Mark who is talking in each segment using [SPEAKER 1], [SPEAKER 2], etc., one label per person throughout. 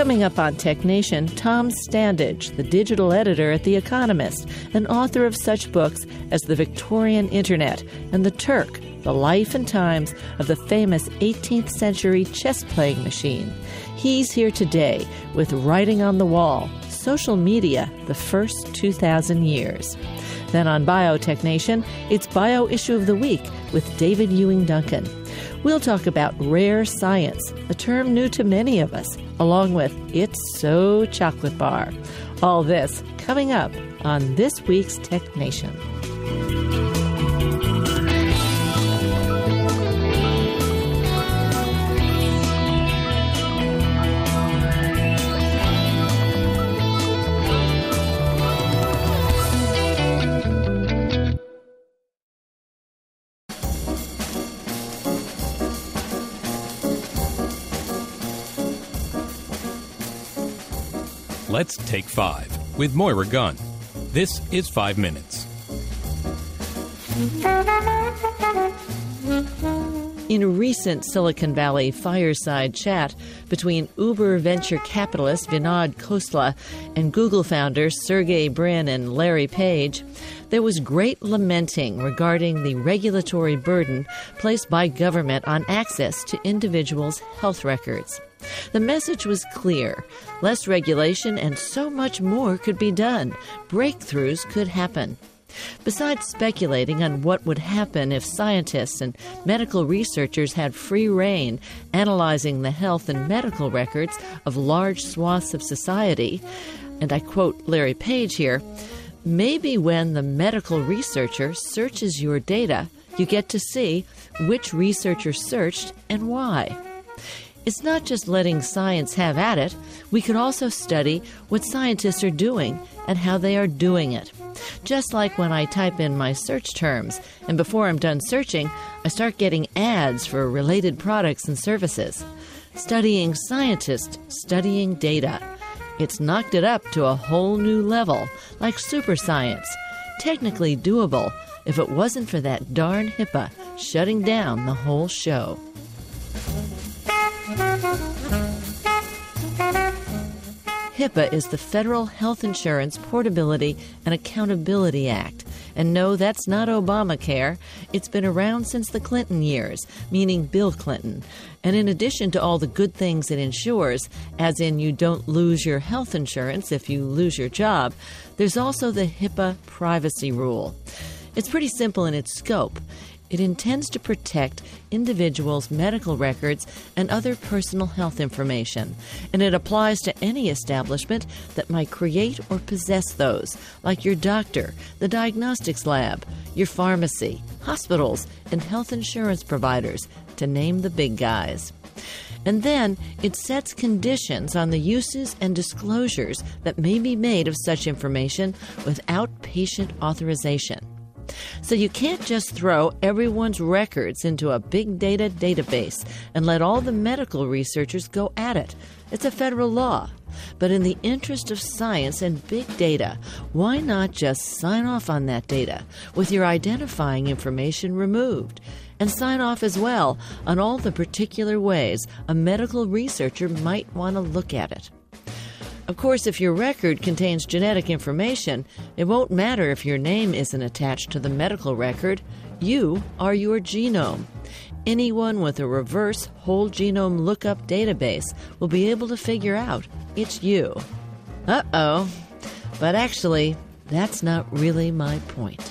[SPEAKER 1] Coming up on Tech Nation, Tom Standage, the digital editor at The Economist, and author of such books as The Victorian Internet and The Turk, the life and times of the famous 18th century chess-playing machine. He's here today with Writing on the Wall, Social Media, the First 2,000 Years. Then on Biotech Nation, it's Bio Issue of the Week with David Ewing Duncan. We'll talk about rare science, a term new to many of us, along with It's So Chocolate Bar. All this coming up on this week's Tech Nation.
[SPEAKER 2] Let's Take 5 with Moira Gunn. This is 5 Minutes.
[SPEAKER 1] In a recent Silicon Valley fireside chat between Uber venture capitalist Vinod Khosla and Google founders Sergey Brin and Larry Page, there was great lamenting regarding the regulatory burden placed by government on access to individuals' health records. The message was clear. Less regulation and so much more could be done. Breakthroughs could happen. Besides speculating on what would happen if scientists and medical researchers had free rein analyzing the health and medical records of large swaths of society, and I quote Larry Page here, maybe when the medical researcher searches your data, you get to see which researcher searched and why. It's not just letting science have at it. We could also study what scientists are doing and how they are doing it. Just like when I type in my search terms, and before I'm done searching, I start getting ads for related products and services. Studying scientists, studying data. It's knocked it up to a whole new level, like super science. Technically doable if it wasn't for that darn HIPAA shutting down the whole show. HIPAA is the Federal Health Insurance Portability and Accountability Act. And no, that's not Obamacare. It's been around since the Clinton years, meaning Bill Clinton. And in addition to all the good things it ensures, as in you don't lose your health insurance if you lose your job, there's also the HIPAA privacy rule. It's pretty simple in its scope. It intends to protect individuals' medical records and other personal health information, and it applies to any establishment that might create or possess those, like your doctor, the diagnostics lab, your pharmacy, hospitals, and health insurance providers, to name the big guys. And then it sets conditions on the uses and disclosures that may be made of such information without patient authorization. So you can't just throw everyone's records into a big data database and let all the medical researchers go at it. It's a federal law. But in the interest of science and big data, why not just sign off on that data with your identifying information removed? And sign off as well on all the particular ways a medical researcher might want to look at it. Of course, if your record contains genetic information, it won't matter if your name isn't attached to the medical record. You are your genome. Anyone with a reverse whole genome lookup database will be able to figure out it's you. Uh-oh. But actually, that's not really my point.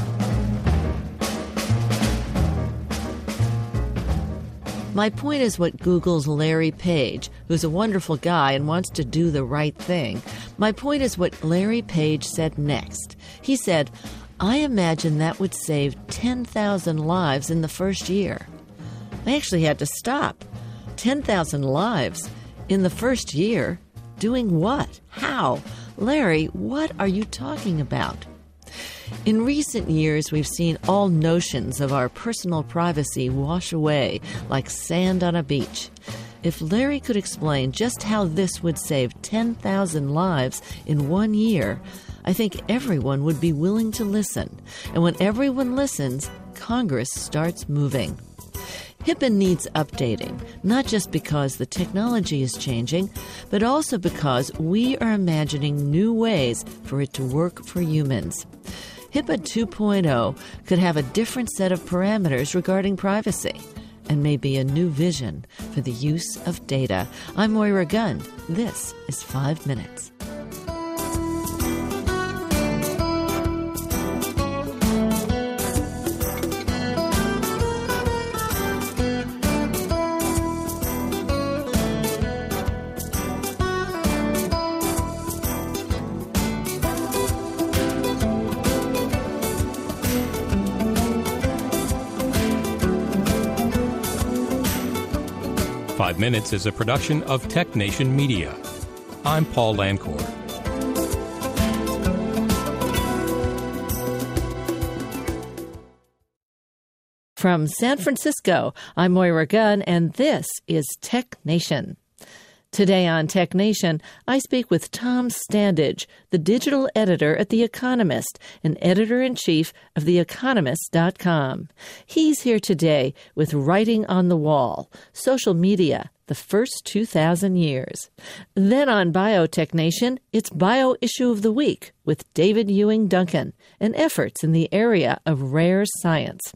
[SPEAKER 1] My point is what Google's Larry Page, who's a wonderful guy and wants to do the right thing, my point is what Larry Page said next. He said, I imagine that would save 10,000 lives in the first year. I actually had to stop. 10,000 lives in the first year? Doing what? How? Larry, what are you talking about? In recent years, we've seen all notions of our personal privacy wash away like sand on a beach. If Larry could explain just how this would save 10,000 lives in 1 year, I think everyone would be willing to listen. And when everyone listens, Congress starts moving. HIPAA needs updating, not just because the technology is changing, but also because we are imagining new ways for it to work for humans. HIPAA 2.0 could have a different set of parameters regarding privacy and may be a new vision for the use of data. I'm Moira Gunn. This is 5 Minutes.
[SPEAKER 2] Five Minutes is a production of Tech Nation Media. I'm Paul Lancourt.
[SPEAKER 1] From San Francisco, I'm Moira Gunn, and this is Tech Nation. Today on Tech Nation, I speak with Tom Standage, the digital editor at The Economist and editor-in-chief of TheEconomist.com. He's here today with Writing on the Wall, Social Media, the First 2,000 Years. Then on Biotech Nation, it's Bio Issue of the Week with David Ewing Duncan and efforts in the area of rare science.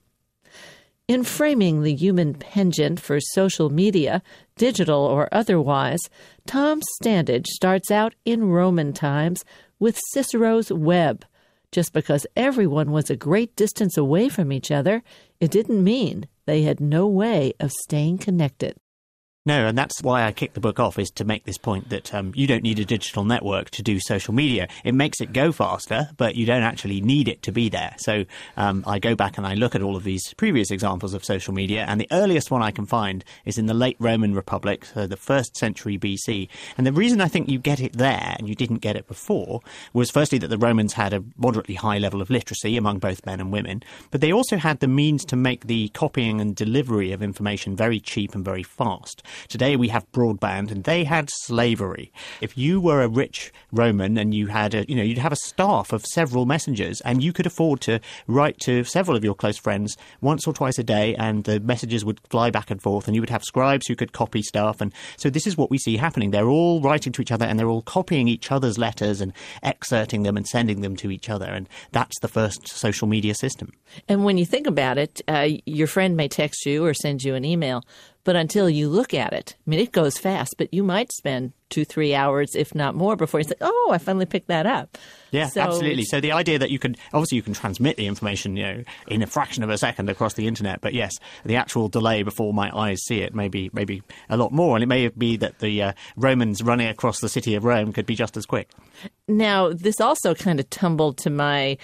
[SPEAKER 1] In framing the human penchant for social media, digital or otherwise, Tom Standage starts out in Roman times with Cicero's web. Just because everyone was a great distance away from each other, it didn't mean they had no way of staying connected.
[SPEAKER 3] No, and that's why I kicked the book off, is to make this point that you don't need a digital network to do social media. It makes it go faster, but you don't actually need it to be there. So I go back and I look at all of these previous examples of social media, and the earliest one I can find is in the late Roman Republic, so the 1st century BC. And the reason I think you get it there and you didn't get it before was firstly that the Romans had a moderately high level of literacy among both men and women, but they also had the means to make the copying and delivery of information very cheap and very fast. Today we have broadband, and they had slavery. If you were a rich Roman and you had you'd have a staff of several messengers, and you could afford to write to several of your close friends once or twice a day, and the messages would fly back and forth, and you would have scribes who could copy stuff. And so this is what we see happening. They're all writing to each other, and they're all copying each other's letters and excerpting them and sending them to each other. And that's the first social media system.
[SPEAKER 1] And when you think about it, your friend may text you or send you an email, but until you look at it, I mean, it goes fast, but you might spend 2-3 hours, if not more, before you say, oh, I finally picked that up.
[SPEAKER 3] Yeah, absolutely. So the idea that you can transmit the information, in a fraction of a second across the internet. But yes, the actual delay before my eyes see it may be a lot more. And it may be that the Romans running across the city of Rome could be just as quick.
[SPEAKER 1] Now, this also kind of tumbled to my,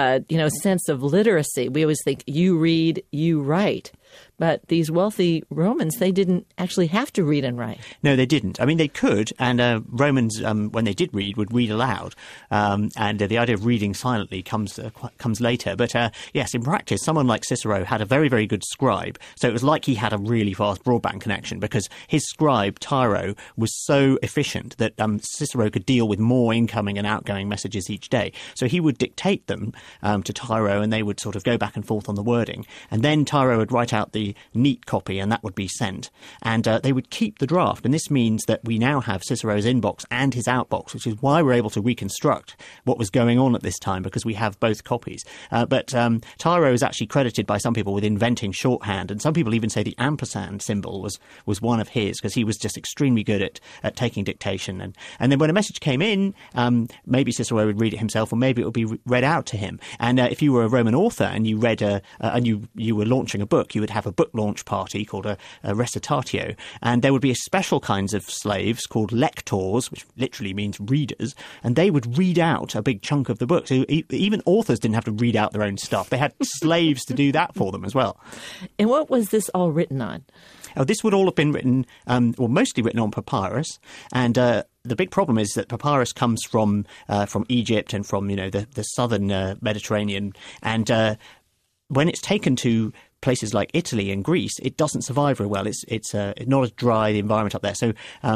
[SPEAKER 1] sense of literacy. We always think you read, you write. But these wealthy Romans, they didn't actually have to read and write.
[SPEAKER 3] No, they didn't. I mean, they could. And Romans, when they did read, would read aloud. And the idea of reading silently comes later. But yes, in practice, someone like Cicero had a very, very good scribe. So it was like he had a really fast broadband connection, because his scribe, Tiro, was so efficient that Cicero could deal with more incoming and outgoing messages each day. So he would dictate them to Tiro, and they would sort of go back and forth on the wording. And then Tiro would write out the neat copy, and that would be sent. And they would keep the draft. And this means that we now have Cicero's inbox and his outbox, which is why we're able to reconstruct what was going on at this time, because we have both copies. But Tiro is actually credited by some people with inventing shorthand, and some people even say the ampersand symbol was one of his, because he was just extremely good at taking dictation. And then when a message came in, maybe Cicero would read it himself, or maybe it would be read out to him. And if you were a Roman author and you read and you were launching a book, you would have a book launch party called a recitatio, and there would be special kinds of slaves called lectors, which literally means readers, and they would read out a big chunk of the book. So even authors didn't have to read out their own stuff. They had slaves to do that for them as well.
[SPEAKER 1] And what was this all written on?
[SPEAKER 3] Oh, this would all have been written, mostly written on papyrus, and the big problem is that papyrus comes from Egypt and from the southern Mediterranean, and when it's taken to places like Italy and Greece, it doesn't survive very well. It's not as dry, the environment up there. So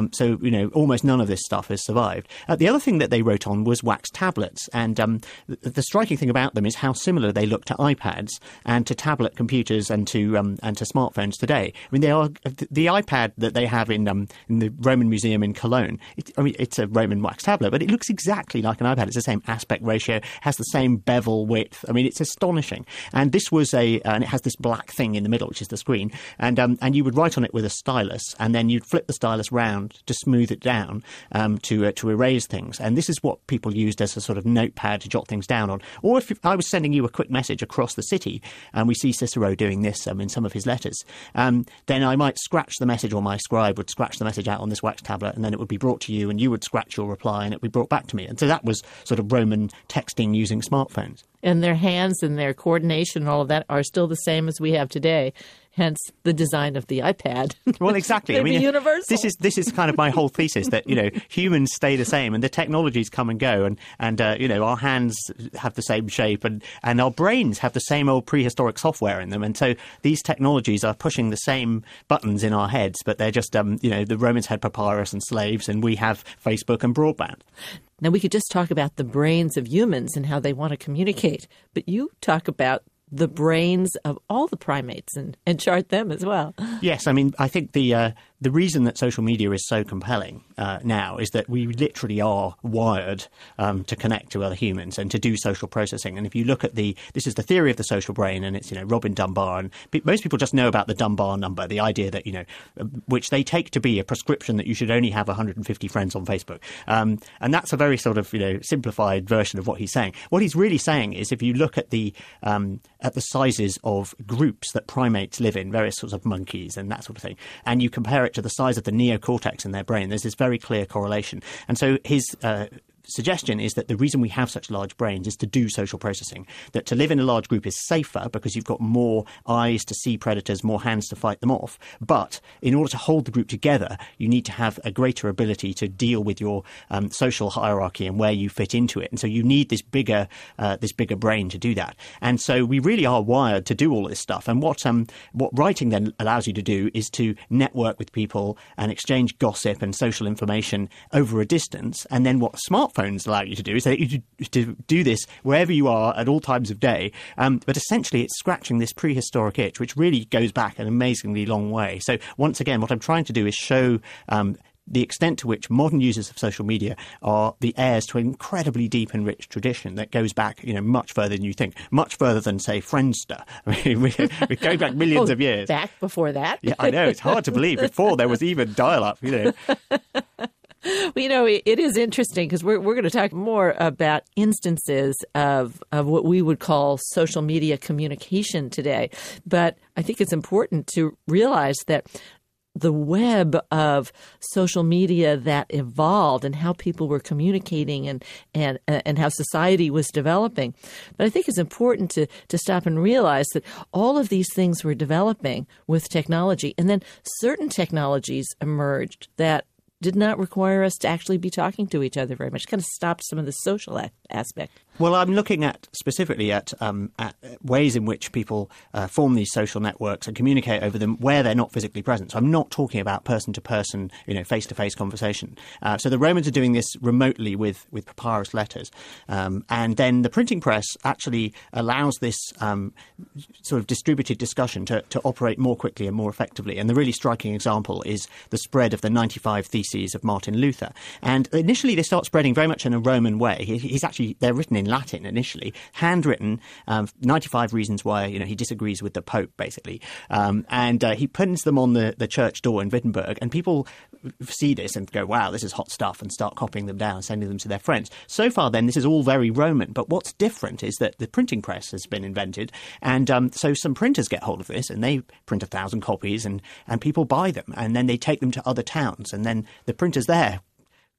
[SPEAKER 3] almost none of this stuff has survived. The other thing that they wrote on was wax tablets. And the striking thing about them is how similar they look to iPads and to tablet computers and to smartphones today. I mean, they are the iPad that they have in the Roman Museum in Cologne. It's a Roman wax tablet, but it looks exactly like an iPad. It's the same aspect ratio, has the same bevel width. I mean, it's astonishing. And this was and it has this black thing in the middle, which is the screen. And you would write on it with a stylus, and then you'd flip the stylus round to smooth it down to erase things. And this is what people used as a sort of notepad to jot things down on. Or if I was sending you a quick message across the city, and we see Cicero doing this in some of his letters, then I might scratch the message, or my scribe would scratch the message out on this wax tablet, and then it would be brought to you, and you would scratch your reply, and it would be brought back to me. And so that was sort of Roman texting using smartphones.
[SPEAKER 1] And their hands and their coordination and all of that are still the same as we have today. Hence the design of the iPad.
[SPEAKER 3] Well, exactly.
[SPEAKER 1] I mean, universal.
[SPEAKER 3] This is kind of my whole thesis that humans stay the same, and the technologies come and go, and our hands have the same shape, and our brains have the same old prehistoric software in them, and so these technologies are pushing the same buttons in our heads, but they're just the Romans had papyrus and slaves, and we have Facebook and broadband.
[SPEAKER 1] Now we could just talk about the brains of humans and how they want to communicate, but you talk about the brains of all the primates and chart them as well.
[SPEAKER 3] Yes, I mean, I think the reason that social media is so compelling now is that we literally are wired to connect to other humans and to do social processing. And if you look at this is the theory of the social brain, and it's Robin Dunbar, and most people just know about the Dunbar number, the idea that which they take to be a prescription that you should only have 150 friends on Facebook, and that's a very sort of simplified version of what he's saying. What he's really saying is if you look at the sizes of groups that primates live in, various sorts of monkeys and that sort of thing, and you compare it to the size of the neocortex in their brain, there's this very clear correlation. And so his suggestion is that the reason we have such large brains is to do social processing, that to live in a large group is safer because you've got more eyes to see predators, more hands to fight them off. But in order to hold the group together, you need to have a greater ability to deal with your social hierarchy and where you fit into it. And so you need this bigger brain to do that. And so we really are wired to do all of this stuff. And what writing then allows you to do is to network with people and exchange gossip and social information over a distance. And then what smartphones allow you to do is to do this wherever you are at all times of day. But essentially, it's scratching this prehistoric itch, which really goes back an amazingly long way. So once again, what I'm trying to do is show the extent to which modern users of social media are the heirs to an incredibly deep and rich tradition that goes back, much further than you think, much further than, say, Friendster. I mean, we go back millions of years.
[SPEAKER 1] Back before that?
[SPEAKER 3] Yeah, I know. It's hard to believe. Before there was even dial-up,
[SPEAKER 1] Well, it is interesting because we're going to talk more about instances of what we would call social media communication today. But I think it's important to realize that the web of social media that evolved and how people were communicating and how society was developing. But I think it's important to stop and realize that all of these things were developing with technology. And then certain technologies emerged that did not require us to actually be talking to each other very much. It kind of stopped some of the social aspect.
[SPEAKER 3] Well, I'm looking specifically at ways in which people form these social networks and communicate over them where they're not physically present. So I'm not talking about person-to-person, face-to-face conversation. So the Romans are doing this remotely with papyrus letters. And then the printing press actually allows this sort of distributed discussion to operate more quickly and more effectively. And the really striking example is the spread of the 95 Theses of Martin Luther. And initially they start spreading very much in a Roman way. They're written in Latin initially, handwritten, 95 reasons why he disagrees with the Pope, basically. And he pins them on the church door in Wittenberg, and people see this and go, wow, this is hot stuff, and start copying them down, sending them to their friends. So far, then, this is all very Roman. But what's different is that the printing press has been invented, and so some printers get hold of this, and they print 1,000 copies, and people buy them, and then they take them to other towns, and then the printers there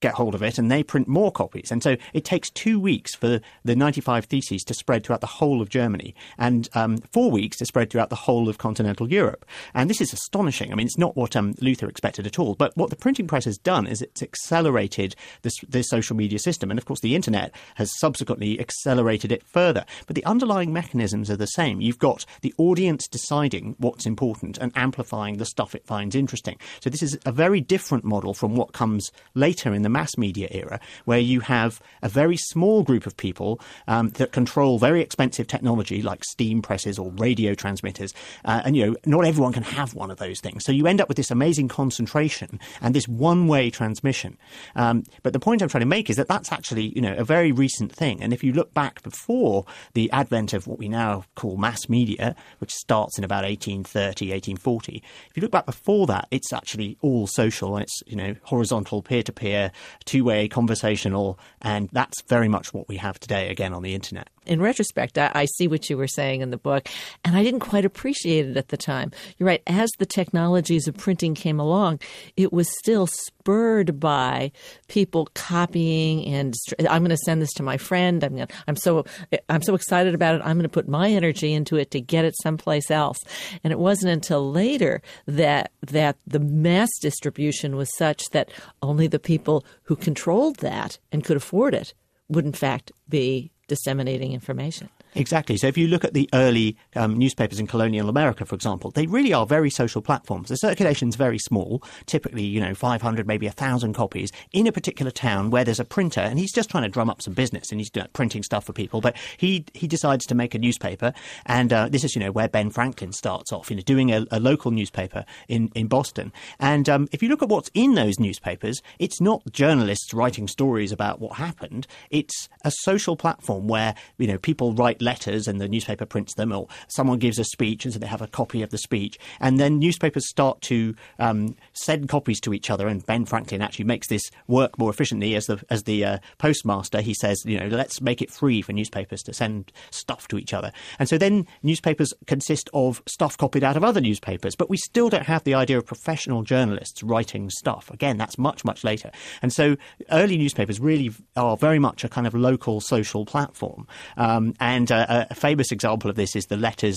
[SPEAKER 3] get hold of it and they print more copies. And so it takes 2 weeks for the 95 Theses to spread throughout the whole of Germany and 4 weeks to spread throughout the whole of continental Europe. And this is astonishing. I mean, it's not what Luther expected at all. But what the printing press has done is it's accelerated this social media system. And of course, the internet has subsequently accelerated it further. But the underlying mechanisms are the same. You've got the audience deciding what's important and amplifying the stuff it finds interesting. So this is a very different model from what comes later in the mass media era, where you have a very small group of people that control very expensive technology like steam presses or radio transmitters. And, not everyone can have one of those things. So you end up with this amazing concentration and this one-way transmission. But the point I'm trying to make is that that's actually, a very recent thing. And if you look back before the advent of what we now call mass media, which starts in about 1830, 1840, if you look back before that, it's actually all social and it's, horizontal, peer-to-peer, two-way, conversational, and that's very much what we have today, again, on the internet.
[SPEAKER 1] In retrospect, I see what you were saying in the book, and I didn't quite appreciate it at the time. You're right. As the technologies of printing came along, it was still spurred by people copying and I'm going to send this to my friend. I'm so excited about it. I'm going to put my energy into it to get it someplace else. And it wasn't until later that the mass distribution was such that only the people who controlled that and could afford it would in fact be disseminating information.
[SPEAKER 3] Exactly. So if you look at the early newspapers in colonial America, for example, they really are very social platforms. The circulation's very small, typically, 500, maybe 1,000 copies in a particular town where there's a printer and he's just trying to drum up some business and he's printing stuff for people. But he decides to make a newspaper. And this is, where Ben Franklin starts off, doing a local newspaper in Boston. And if you look at what's in those newspapers, it's not journalists writing stories about what happened. It's a social platform where, people write letters and the newspaper prints them, or someone gives a speech and so they have a copy of the speech, and then newspapers start to send copies to each other. And Ben Franklin actually makes this work more efficiently as the postmaster. He says, let's make it free for newspapers to send stuff to each other. And so then newspapers consist of stuff copied out of other newspapers, but we still don't have the idea of professional journalists writing stuff. Again, that's much, much later. And so early newspapers really are very much a kind of local social platform. And a famous example of this is the letters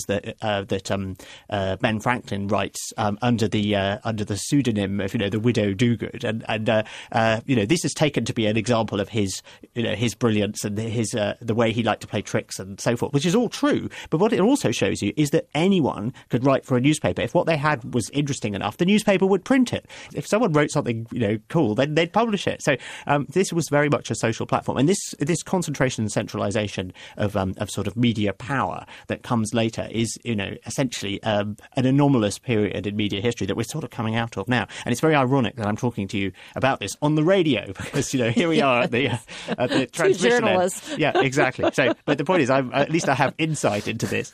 [SPEAKER 3] that Ben Franklin writes under the pseudonym of the widow Dogood, and this is taken to be an example of his brilliance and his the way he liked to play tricks and so forth, which is all true. But what it also shows you is that anyone could write for a newspaper. If what they had was interesting enough, the newspaper would print it. If someone wrote something cool, then they'd publish it. So this was very much a social platform, and this concentration and centralization of sort of media power that comes later is, essentially an anomalous period in media history that we're sort of coming out of now. And it's very ironic that I'm talking to you about this on the radio because, here we are at the transmission.
[SPEAKER 1] Two journalists.
[SPEAKER 3] End. Yeah, exactly. So, but the point is, at least I have insight into this.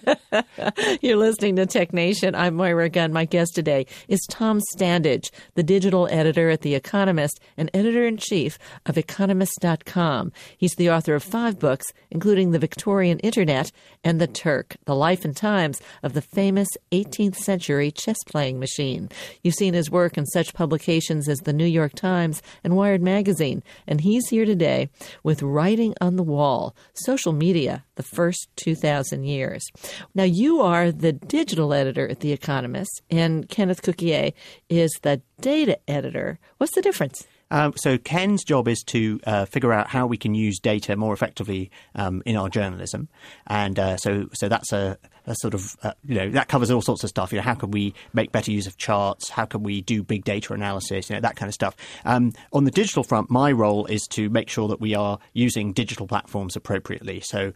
[SPEAKER 1] You're listening to Tech Nation. I'm Moira Gunn. My guest today is Tom Standage, the digital editor at The Economist and editor-in-chief of Economist.com. He's the author of 5 books, including The Victorian Internet and The Turk, the life and times of the famous 18th century chess-playing machine. You've seen his work in such publications as The New York Times and Wired Magazine, and he's here today with Writing on the Wall, Social Media, the First 2,000 Years. Now, you are the digital editor at The Economist, and Kenneth Cukier is the data editor. What's the difference?
[SPEAKER 3] So Ken's job is to figure out how we can use data more effectively in our journalism, and so that's a sort of that covers all sorts of stuff. How can we make better use of charts? How can we do big data analysis? That kind of stuff. On the digital front, my role is to make sure that we are using digital platforms appropriately. So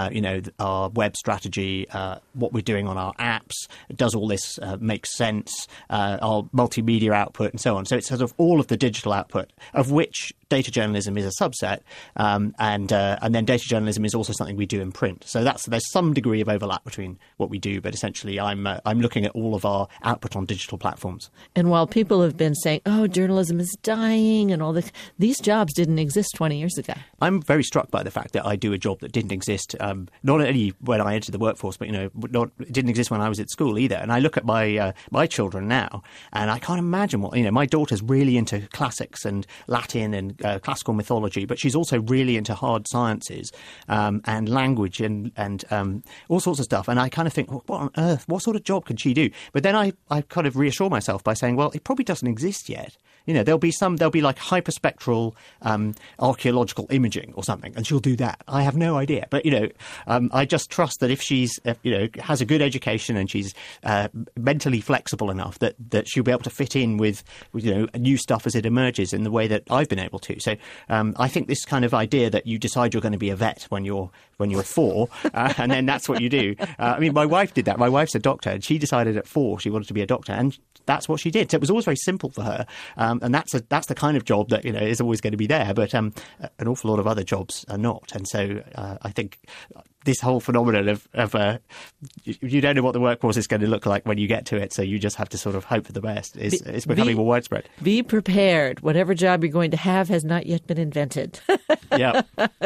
[SPEAKER 3] our web strategy, what we're doing on our apps, does all this make sense? Our multimedia output and so on. So it's sort of all of the digital output, of which data journalism is a subset, and then data journalism is also something we do in print. So there's some degree of overlap between what we do, but essentially I'm looking at all of our output on digital platforms. And
[SPEAKER 1] while people have been saying, "Oh, journalism is dying," and all this, these jobs didn't exist 20 years ago.
[SPEAKER 3] I'm very struck by the fact that I do a job that didn't exist not only when I entered the workforce, but it didn't exist when I was at school either. And I look at my children now, and I can't imagine what my daughter's really into classics and Latin and classical mythology, but she's also really into hard sciences and language and all sorts of stuff. And I kind of think, well, what on earth? What sort of job can she do? But then I kind of reassure myself by saying, well, it probably doesn't exist yet. There'll be like hyperspectral archaeological imaging or something, and she'll do that. I have no idea. But, I just trust that if she's, has a good education and she's mentally flexible enough that she'll be able to fit in with new stuff as it emerges in the way that I've been able to. So I think this kind of idea that you decide you're going to be a vet when you're 4, and then that's what you do. My wife did that. My wife's a doctor, and she decided at 4 she wanted to be a doctor, and that's what she did. So it was always very simple for her. And that's the kind of job that is always going to be there, but an awful lot of other jobs are not. And so I think this whole phenomenon of you don't know what the workforce is going to look like when you get to it, so you just have to sort of hope for the best. It's becoming more widespread.
[SPEAKER 1] Be prepared. Whatever job you're going to have has not yet been invented.
[SPEAKER 3] Yeah,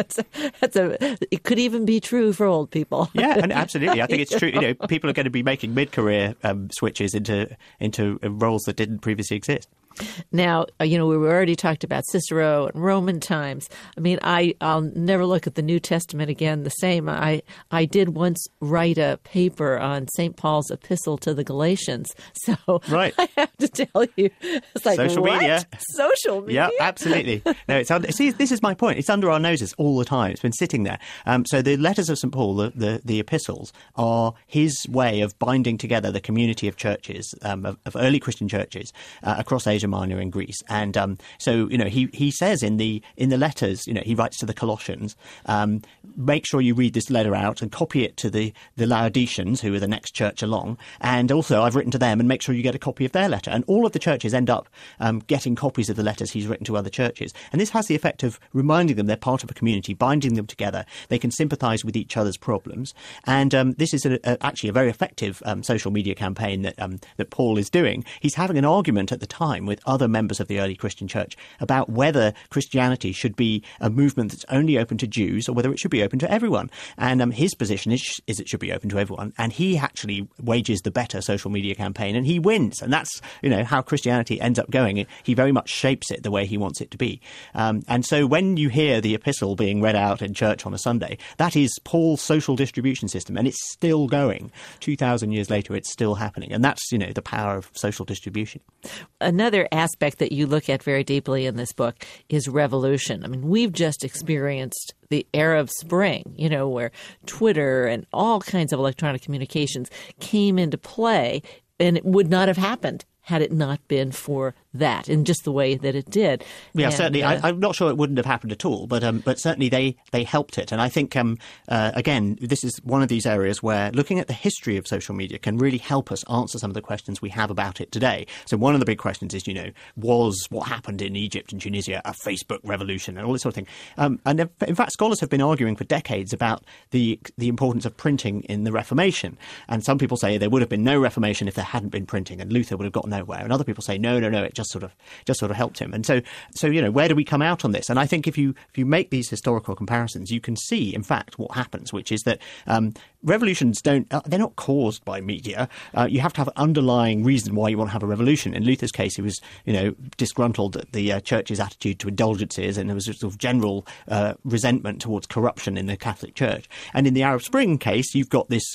[SPEAKER 1] it could even be true for old people.
[SPEAKER 3] Yeah, and absolutely, I think it's true. People are going to be making mid-career switches into roles that didn't previously exist.
[SPEAKER 1] Now, we already talked about Cicero and Roman times. I'll never look at the New Testament again the same. I did once write a paper on St. Paul's epistle to the Galatians. So
[SPEAKER 3] right.
[SPEAKER 1] I have to tell you, it's like,
[SPEAKER 3] social
[SPEAKER 1] what?
[SPEAKER 3] Media.
[SPEAKER 1] Social media?
[SPEAKER 3] Yeah, absolutely. No, see, this is my point. It's under our noses all the time. It's been sitting there. So the letters of St. Paul, the epistles, are his way of binding together the community of churches, of early Christian churches across Asia Minor in Greece. And so he says in the letters, he writes to the Colossians, make sure you read this letter out and copy it to the Laodiceans, who are the next church along, and also I've written to them, and make sure you get a copy of their letter. And all of the churches end up getting copies of the letters he's written to other churches, and this has the effect of reminding them they're part of a community, binding them together. They can sympathise with each other's problems, and this is actually a very effective social media campaign that Paul is doing. He's having an argument at the time with other members of the early Christian church about whether Christianity should be a movement that's only open to Jews or whether it should be open to everyone. And his position is it should be open to everyone. And he actually wages the better social media campaign, and he wins. And that's how Christianity ends up going. He very much shapes it the way he wants it to be. And so when you hear the epistle being read out in church on a Sunday, that is Paul's social distribution system, and it's still going. 2,000 years later, it's still happening. And that's, the power of social distribution.
[SPEAKER 1] Another aspect that you look at very deeply in this book is revolution. We've just experienced the Arab Spring, where Twitter and all kinds of electronic communications came into play, and it would not have happened had it not been for that in just the way that it did.
[SPEAKER 3] Yeah,
[SPEAKER 1] and,
[SPEAKER 3] certainly. I'm not sure it wouldn't have happened at all, but certainly they helped it. And I think, again, this is one of these areas where looking at the history of social media can really help us answer some of the questions we have about it today. So one of the big questions is, was what happened in Egypt and Tunisia a Facebook revolution and all this sort of thing? And in fact, scholars have been arguing for decades about the importance of printing in the Reformation. And some people say there would have been no Reformation if there hadn't been printing, and Luther would have gotten nowhere. And other people say, no, it just sort of helped him. And so where do we come out on this? And I think if you make these historical comparisons, you can see, in fact, what happens, which is that revolutions they're not caused by media. You have to have an underlying reason why you want to have a revolution. In Luther's case, he was, disgruntled at the church's attitude to indulgences, and there was a sort of general resentment towards corruption in the Catholic Church. And in the Arab Spring case, you've got this,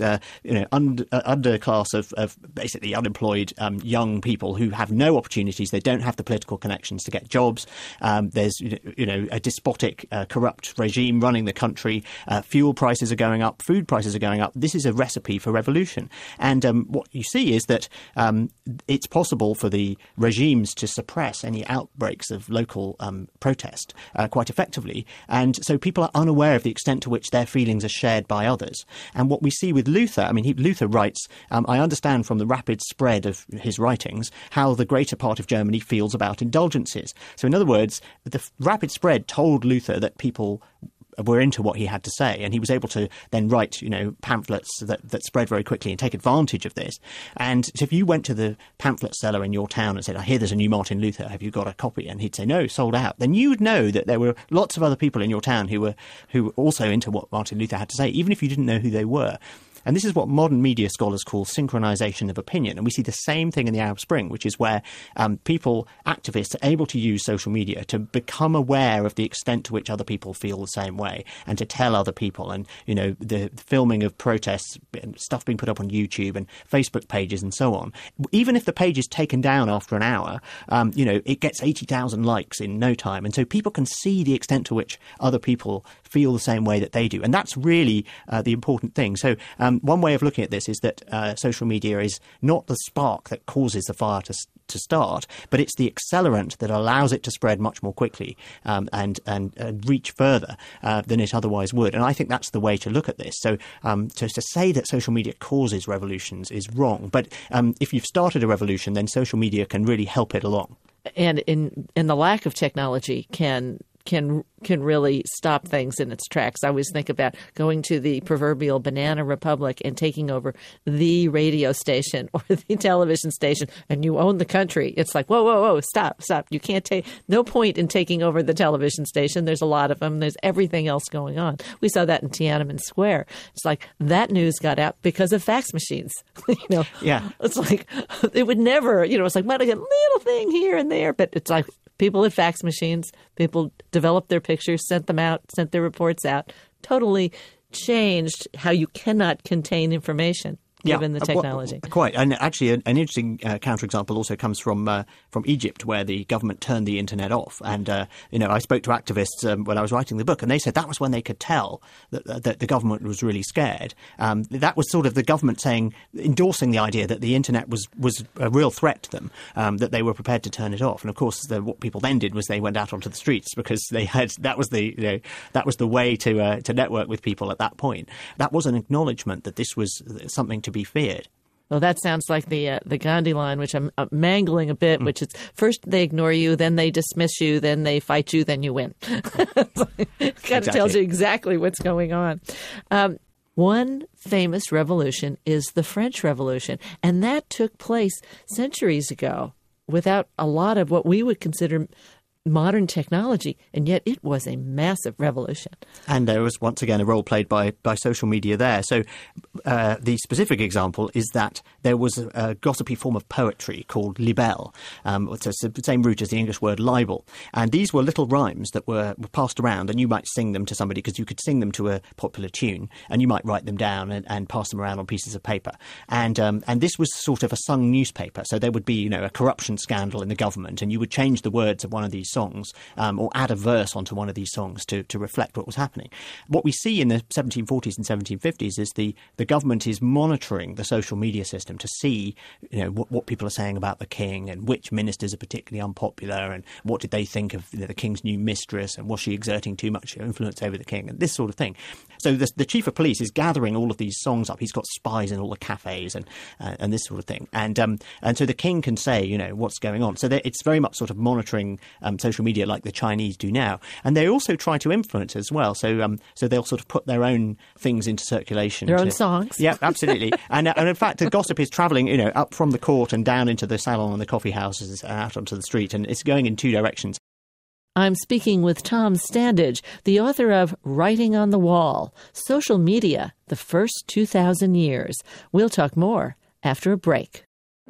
[SPEAKER 3] underclass of basically unemployed young people who have no opportunities. They don't have the political connections to get jobs. There's, a despotic, corrupt regime running the country. Fuel prices are going up. Food prices are going up. This is a recipe for revolution. And what you see is that it's possible for the regimes to suppress any outbreaks of local protest quite effectively. And so people are unaware of the extent to which their feelings are shared by others. And what we see with Luther, Luther writes, I understand from the rapid spread of his writings how the greater part of Germany feels about indulgences. So in other words, the rapid spread told Luther that people were into what he had to say, and he was able to then write, pamphlets that spread very quickly and take advantage of this. And so if you went to the pamphlet seller in your town and said, I hear there's a new Martin Luther, have you got a copy? And he'd say, no, sold out. Then you would know that there were lots of other people in your town who were also into what Martin Luther had to say, even if you didn't know who they were. And this is what modern media scholars call synchronization of opinion. And we see the same thing in the Arab Spring, which is where activists are able to use social media to become aware of the extent to which other people feel the same way and to tell other people. And, the filming of protests, stuff being put up on YouTube and Facebook pages and so on. Even if the page is taken down after an hour, it gets 80,000 likes in no time. And so people can see the extent to which other people feel the same way that they do. And that's really the important thing. So one way of looking at this is that social media is not the spark that causes the fire to start, but it's the accelerant that allows it to spread much more quickly and reach further than it otherwise would. And I think that's the way to look at this. So to say that social media causes revolutions is wrong. But if you've started a revolution, then social media can really help it along.
[SPEAKER 1] And in the lack of technology can really stop things in its tracks. I always think about going to the proverbial banana republic and taking over the radio station or the television station, and you own the country. It's like, whoa, stop. You can't take, no point in taking over the television station. There's a lot of them. There's everything else going on. We saw that in Tiananmen Square. It's like that news got out because of fax machines.
[SPEAKER 3] Yeah.
[SPEAKER 1] It's like, it would never, it's like, might have got a little thing here and there, but it's like, people had fax machines. People developed their pictures, sent them out, sent their reports out. Totally changed how you cannot contain information. Given the technology.
[SPEAKER 3] Quite. And actually, an interesting counterexample also comes from Egypt, where the government turned the internet off. And, I spoke to activists when I was writing the book, and they said that was when they could tell that the government was really scared. That was sort of the government endorsing the idea that the internet was a real threat to them, that they were prepared to turn it off. And of course, what people then did was they went out onto the streets because that was the way to network with people at that point. That was an acknowledgement that this was something to be feared.
[SPEAKER 1] Well, that sounds like the Gandhi line, which I'm mangling a bit, which is first they ignore you, then they dismiss you, then they fight you, then you win. It kind of tells you exactly what's going on. One famous revolution is the French Revolution, and that took place centuries ago without a lot of what we would consider modern technology, and yet it was a massive revolution. And
[SPEAKER 3] there was once again a role played by social media there. So the specific example is that there was a gossipy form of poetry called libelle. It's the same root as the English word libel. And these were little rhymes that were passed around, and you might sing them to somebody because you could sing them to a popular tune, and you might write them down and pass them around on pieces of paper. And this was sort of a sung newspaper. So there would be, a corruption scandal in the government, and you would change the words of one of these songs or add a verse onto one of these songs to reflect what was happening. What we see in the 1740s and 1750s is the government is monitoring the social media system to see what people are saying about the king and which ministers are particularly unpopular and what did they think of the king's new mistress and was she exerting too much influence over the king and this sort of thing. So the chief of police is gathering all of these songs up. He's got spies in all the cafes and this sort of thing. And so the king can say, what's going on. So it's very much sort of monitoring social media like the Chinese do now. And they also try to influence as well. So they'll sort of put their own things into circulation.
[SPEAKER 1] Their own songs.
[SPEAKER 3] Yeah, absolutely. and in fact, the gossip is travelling, up from the court and down into the salon and the coffee houses and out onto the street. And it's going in two directions.
[SPEAKER 1] I'm speaking with Tom Standage, the author of Writing on the Wall, Social Media, the First 2,000 Years. We'll talk more after a break.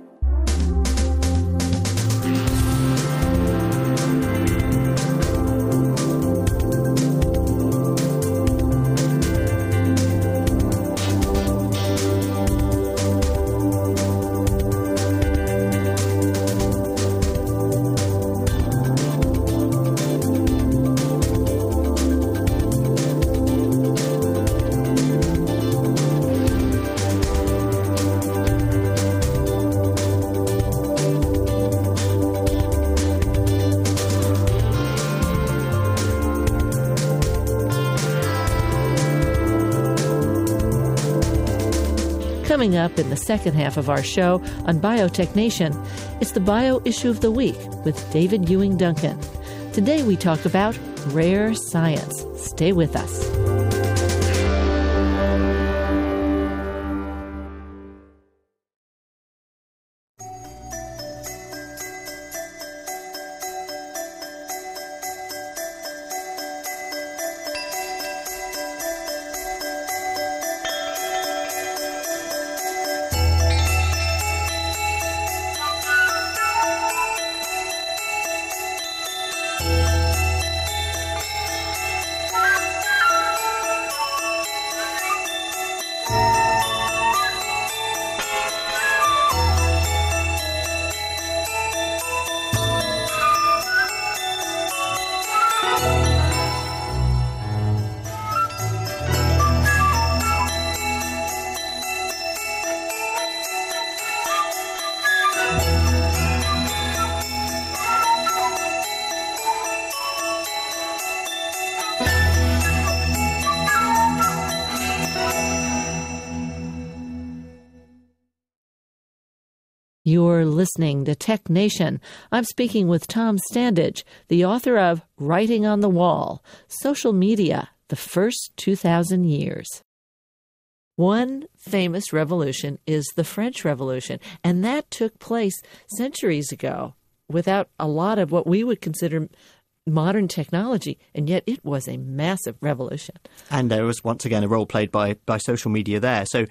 [SPEAKER 1] Coming up in the second half of our show on Biotech Nation, it's the Bio Issue of the Week with David Ewing Duncan. Today we talk about rare science. Stay with us. You're listening to Tech Nation. I'm speaking with Tom Standage, the author of Writing on the Wall, Social Media, the First 2,000 Years. One famous revolution is the French Revolution, and that took place centuries ago without a lot of what we would consider modern technology, and yet it was a massive revolution. And
[SPEAKER 3] there was once again a role played by social media there. So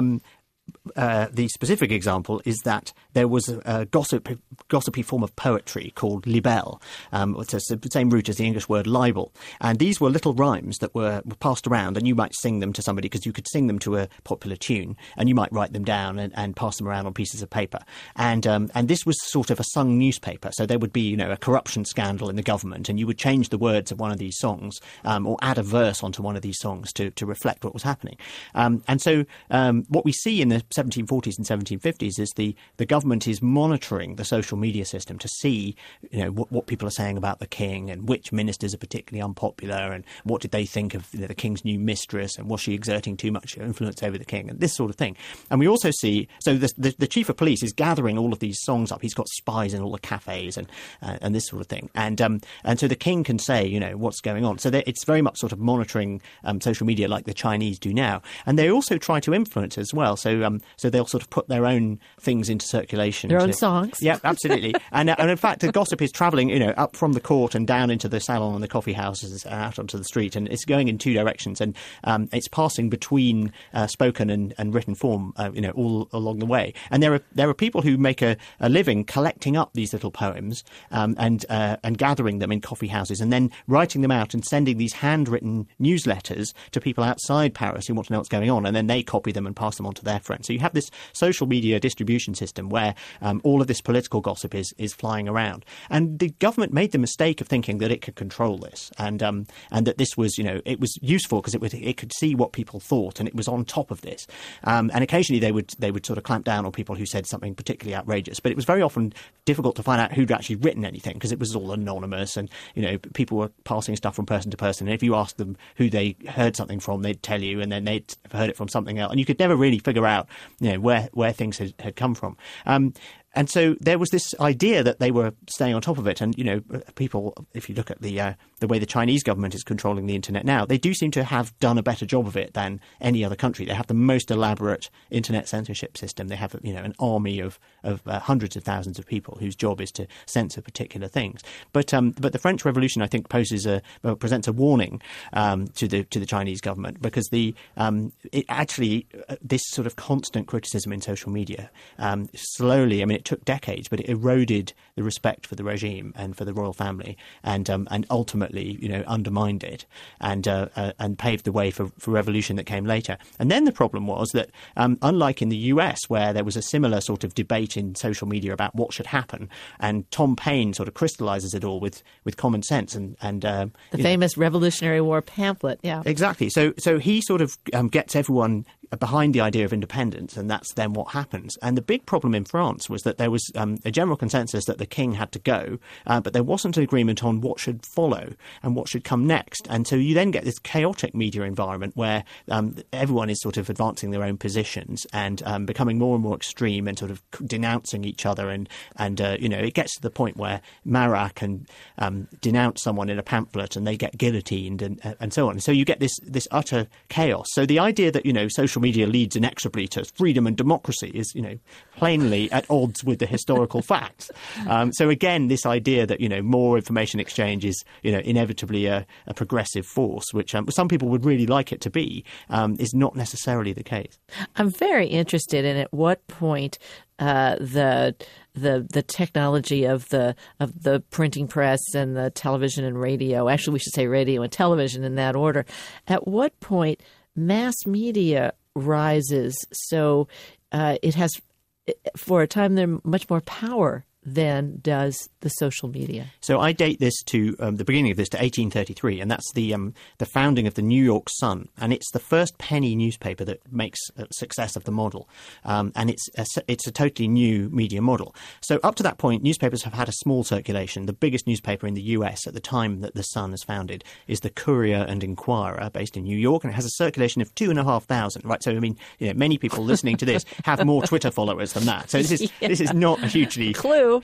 [SPEAKER 3] the specific example is that there was a gossipy form of poetry called libelle. It's the same root as the English word libel. And these were little rhymes that were passed around, and you might sing them to somebody because you could sing them to a popular tune, and you might write them down and pass them around on pieces of paper. And this was sort of a sung newspaper. So there would be, a corruption scandal in the government, and you would change the words of one of these songs or add a verse onto one of these songs to reflect what was happening. And so what we see in the 1740s and 1750s is the government is monitoring the social media system to see, what people are saying about the king and which ministers are particularly unpopular and what did they think of the king's new mistress and was she exerting too much influence over the king and this sort of thing. And we also see, so the chief of police is gathering all of these songs up. He's got spies in all the cafes and this sort of thing. And so the king can say, what's going on. So it's very much sort of monitoring social media like the Chinese do now. And they also try to influence as well. So they'll sort of put their own things into circulation.
[SPEAKER 1] Their own songs.
[SPEAKER 3] Yeah, absolutely. and in fact, the gossip is travelling, up from the court and down into the salon and the coffee houses and out onto the street. And it's going in two directions. And it's passing between spoken and written form, all along the way. And there are people who make a living collecting up these little poems and gathering them in coffee houses and then writing them out and sending these handwritten newsletters to people outside Paris who want to know what's going on. And then they copy them and pass them on to their friends. So you have this social media distribution system where all of this political gossip is flying around. And the government made the mistake of thinking that it could control this and that this was, it was useful because it could see what people thought and it was on top of this. And occasionally they would sort of clamp down on people who said something particularly outrageous. But it was very often difficult to find out who'd actually written anything because it was all anonymous and, people were passing stuff from person to person. And if you asked them who they heard something from, they'd tell you and then they'd have heard it from something else. And you could never really figure out where things had come from. And so there was this idea that they were staying on top of it. And, people, if you look at the way the Chinese government is controlling the internet now, they do seem to have done a better job of it than any other country. They have the most elaborate internet censorship system. They have, an army of hundreds of thousands of people whose job is to censor particular things. But the French Revolution, I think, presents a warning to the Chinese government because this sort of constant criticism in social media slowly, it took decades, but it eroded the respect for the regime and for the royal family, and ultimately, undermined it, and paved the way for revolution that came later. And then the problem was that, unlike in the US, where there was a similar sort of debate in social media about what should happen, and Tom Paine sort of crystallizes it all with common sense and the
[SPEAKER 1] famous Revolutionary War pamphlet, yeah,
[SPEAKER 3] exactly. So he sort of gets everyone behind the idea of independence, and that's then what happens. And the big problem in France was that there was a general consensus that the king had to go, but there wasn't an agreement on what should follow and what should come next. And so you then get this chaotic media environment where everyone is sort of advancing their own positions and becoming more and more extreme and sort of denouncing each other. And it gets to the point where Marat can denounce someone in a pamphlet and they get guillotined and so on. So you get this utter chaos. So the idea that, social media leads inexorably to freedom and democracy is, plainly at odds with the historical facts. So again, this idea that, more information exchange is, inevitably a progressive force, which some people would really like it to be, is not necessarily the case.
[SPEAKER 1] I'm very interested in at what point the technology of the printing press and the television and radio, actually we should say radio and television in that order, at what point mass media rises so it has, for a time, there much more power than does the social media.
[SPEAKER 3] So I date this to the beginning of this to 1833, and that's the founding of the New York Sun, and it's the first penny newspaper that makes a success of the model, and it's a totally new media model. So up to that point, newspapers have had a small circulation. The biggest newspaper in the US at the time that the Sun is founded is the Courier and Inquirer, based in New York, and it has a circulation of 2,500. Right, so I mean, many people listening to this have more Twitter followers than that. So this is not a hugely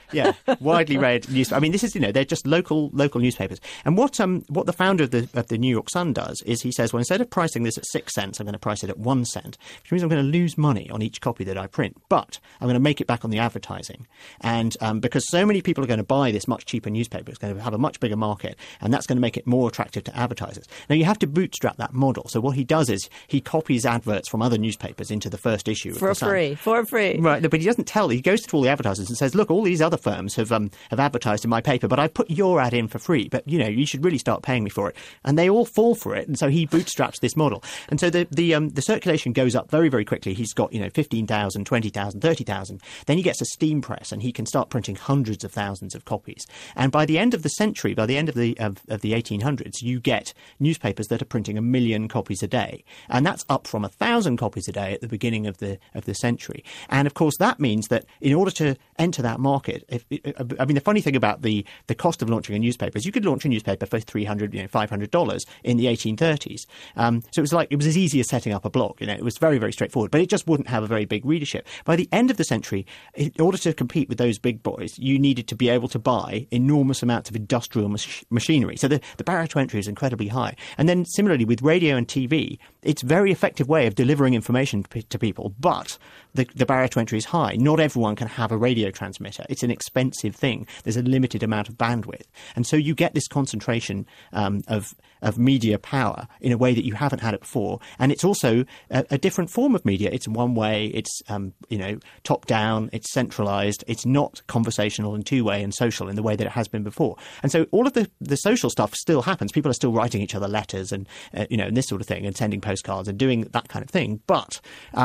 [SPEAKER 3] widely read news. I mean, this is they're just local newspapers. And what the founder of the New York Sun does is he says, well, instead of pricing this at 6 cents, I'm going to price it at 1 cent, which means I'm going to lose money on each copy that I print, but I'm going to make it back on the advertising. And because so many people are going to buy this much cheaper newspaper, it's going to have a much bigger market, and that's going to make it more attractive to advertisers. Now, you have to bootstrap that model. So what he does is he copies adverts from other newspapers into the first issue of the Sun.
[SPEAKER 1] For free.
[SPEAKER 3] Right, but he doesn't he goes to all the advertisers and says, look, all these other firms have advertised in my paper, but I put your ad in for free. But you should really start paying me for it. And they all fall for it, and so he bootstraps this model. And so the circulation goes up very, very quickly. He's got 15,000, 20,000, 30,000. Then he gets a steam press, and he can start printing hundreds of thousands of copies. And by the end of the century, by the end of the 1800s, you get newspapers that are printing 1 million copies a day, and that's up from 1,000 copies a day at the beginning of the century. And of course, that means that in order to enter that market, the funny thing about the cost of launching a newspaper is you could launch a newspaper for $300, $500 in the 1830s. So it was as easy as setting up a blog. It was very, very straightforward, but it just wouldn't have a very big readership. By the end of the century, in order to compete with those big boys, you needed to be able to buy enormous amounts of industrial machinery. So the barrier to entry is incredibly high. And then similarly with radio and TV, it's a very effective way of delivering information to people, but the barrier to entry is high. Not everyone can have a radio transmitter. It's an expensive thing. There's a limited amount of bandwidth. And so you get this concentration of media power in a way that you haven't had it before. And it's also a different form of media. It's one way, it's top down, it's centralized, it's not conversational and two-way and social in the way that it has been before. And so all of the social stuff still happens. People are still writing each other letters and and this sort of thing, and sending postcards and doing that kind of thing. But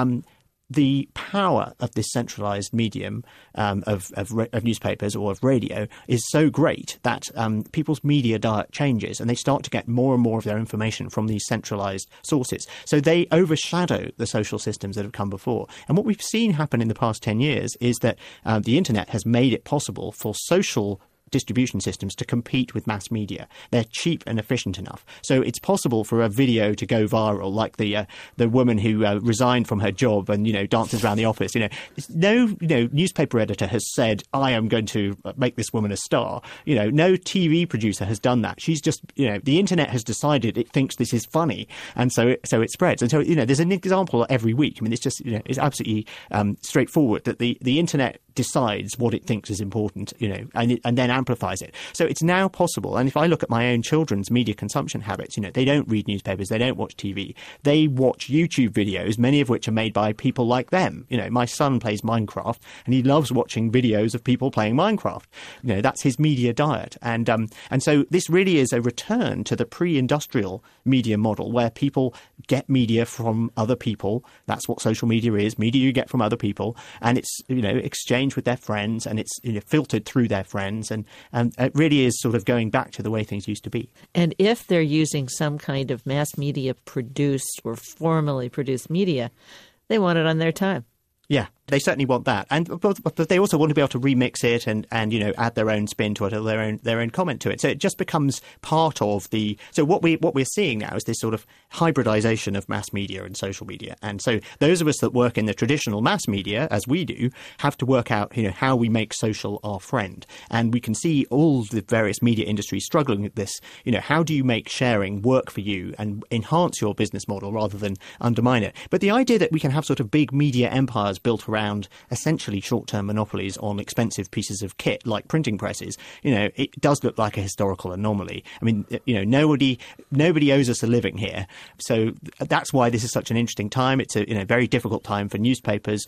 [SPEAKER 3] the power of this centralized medium of newspapers or of radio is so great that people's media diet changes, and they start to get more and more of their information from these centralized sources. So they overshadow the social systems that have come before. And what we've seen happen in the past 10 years is that the internet has made it possible for social distribution systems to compete with mass media. They're cheap and efficient enough. So it's possible for a video to go viral, like the woman who resigned from her job and dances around the office. No newspaper editor has said, I am going to make this woman a star. No TV producer has done that. She's just the internet has decided it thinks this is funny, and so it spreads. And so there's an example every week. I mean, it's just it's absolutely straightforward that the internet decides what it thinks is important, and then amplifies it. So it's now possible. And if I look at my own children's media consumption habits, they don't read newspapers, they don't watch TV, they watch YouTube videos, many of which are made by people like them. My son plays Minecraft, and he loves watching videos of people playing Minecraft. That's his media diet. And so this really is a return to the pre-industrial media model where people get media from other people. That's what social media is. Media you get from other people, and it's exchanged with their friends, and it's filtered through their friends, and it really is sort of going back to the way things used to be.
[SPEAKER 1] And if they're using some kind of mass media produced or formally produced media, they want it on their time.
[SPEAKER 3] Yeah, they certainly want that, but they also want to be able to remix it and add their own spin to it, or their own comment to it. So it just becomes part of the. So what we're seeing now is this sort of hybridization of mass media and social media. And so those of us that work in the traditional mass media, as we do, have to work out how we make social our friend. And we can see all the various media industries struggling with this. How do you make sharing work for you and enhance your business model rather than undermine it? But the idea that we can have sort of big media empires built around essentially short-term monopolies on expensive pieces of kit like printing presses, it does look like a historical anomaly. I mean, nobody owes us a living here. So that's why this is such an interesting time. It's a very difficult time for newspapers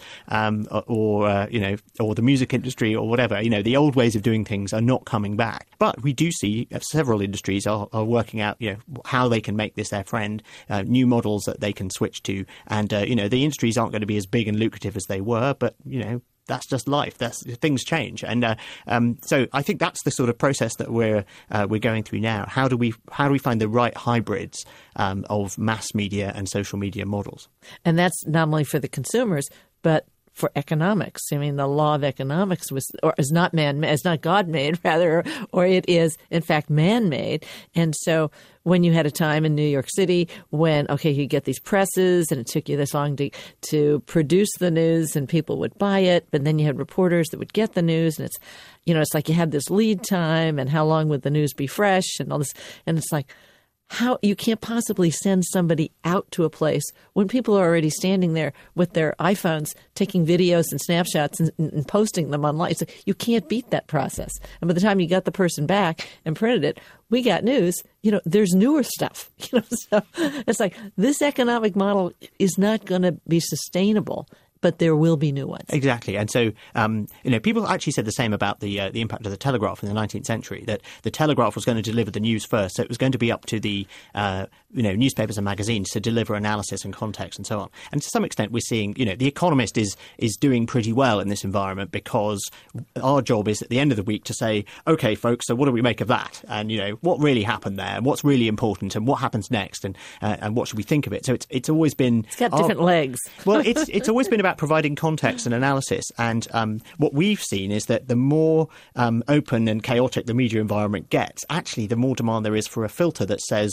[SPEAKER 3] or the music industry or whatever. The old ways of doing things are not coming back. But we do see several industries are working out how they can make this their friend, new models that they can switch to. And the industries aren't going to be as big and lucrative as they were, but that's just life. Things change, and so I think that's the sort of process that we're going through now. How do we find the right hybrids of mass media and social media models?
[SPEAKER 1] And that's not only for the consumers, but for economics. I mean, the law of economics is not God-made, rather, or it is, in fact, man-made. And so when you had a time in New York City when, you get these presses and it took you this long to produce the news and people would buy it, but then you had reporters that would get the news, and it's like you had this lead time and how long would the news be fresh and all this. And it's like, how you can't possibly send somebody out to a place when people are already standing there with their iPhones taking videos and snapshots and posting them online. So you can't beat that process. And by the time you got the person back and printed it, we got news. There's newer stuff. So it's like this economic model is not going to be sustainable, but there will be new ones.
[SPEAKER 3] Exactly. And so, people actually said the same about the impact of the telegraph in the 19th century, that the telegraph was going to deliver the news first. So it was going to be up to the, newspapers and magazines to deliver analysis and context and so on. And to some extent, we're seeing, The Economist is doing pretty well in this environment, because our job is at the end of the week to say, OK, folks, so what do we make of that? And, what really happened there? What's really important? And what happens next? And what should we think of it? So it's always been...
[SPEAKER 1] It's got different legs.
[SPEAKER 3] Well, it's always been about providing context and analysis. And what we've seen is that the more open and chaotic the media environment gets, actually, the more demand there is for a filter that says,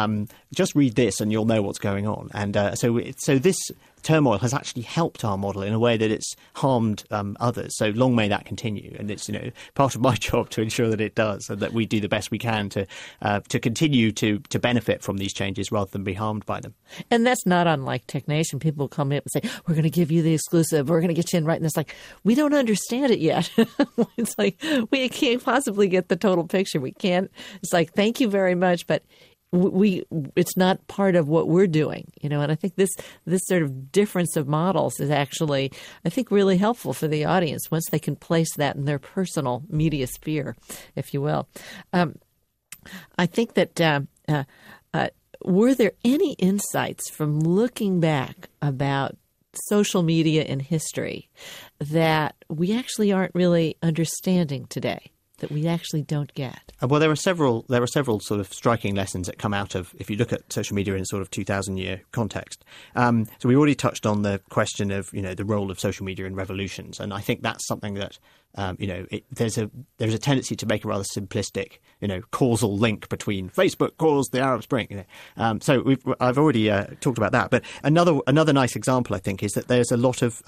[SPEAKER 3] just read this and you'll know what's going on. And so this turmoil has actually helped our model in a way that it's harmed others. So long may that continue. And it's part of my job to ensure that it does, and that we do the best we can to continue to benefit from these changes rather than be harmed by them.
[SPEAKER 1] And that's not unlike TechNation. People come in and say, we're going to give you the exclusive. We're going to get you in right. And it's like, we don't understand it yet. It's like, we can't possibly get the total picture. We can't. It's like, thank you very much, but it's not part of what we're doing, and I think this sort of difference of models is actually, I think, really helpful for the audience once they can place that in their personal media sphere, if you will. I think that were there any insights from looking back about social media in history that we actually aren't really understanding today, that we actually don't get?
[SPEAKER 3] Well, there are several sort of striking lessons that come out of, if you look at social media in sort of 2,000-year context. So we already touched on the question of, the role of social media in revolutions. And I think that's something that, there's a tendency to make a rather simplistic, causal link between Facebook caused the Arab Spring. So I've already talked about that. But another nice example, I think, is that there's a lot of